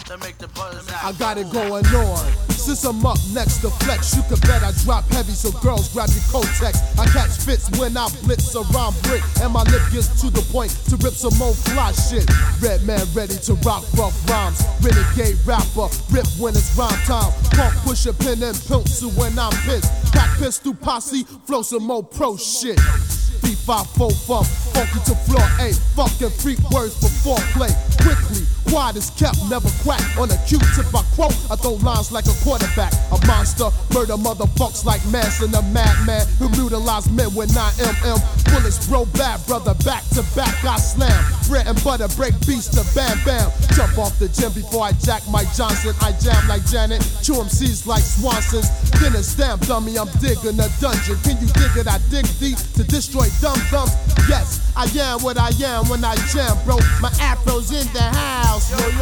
to make the brothers act. I got it going on. Since I'm up next to flex, you can bet I drop heavy, so girls grab your Kotex. I catch fits when I blitz a rhyme brick, and my lip gets to the point to rip some more fly shit. Red man ready to rock rough rhymes. Renegade rapper, rip when it's rhyme time. Punk push a pen and pencil when I'm pissed. Pack pistol posse, flow some more pro shit. B54 funk, funky to floor A. Fucking freak words for foreplay. Quickly, quiet is kept, never crack. On a Q-tip I quote, I throw lines like a quarterback. A monster, murder motherfucks like Manson, a madman who mutilized men with 9mm. Bullets, bro, bad brother, back to back I slam. Bread and butter, break beats to bam bam. Jump off the gym before I jack Mike Johnson. I jam like Janet, chew MCs like Swansons. Then a stamp dummy, I'm digging a dungeon. Can you dig it? I dig deep to destroy dum-dums. Yes, I am what I am when I jam, bro. My afro's in the house. Yo, yo.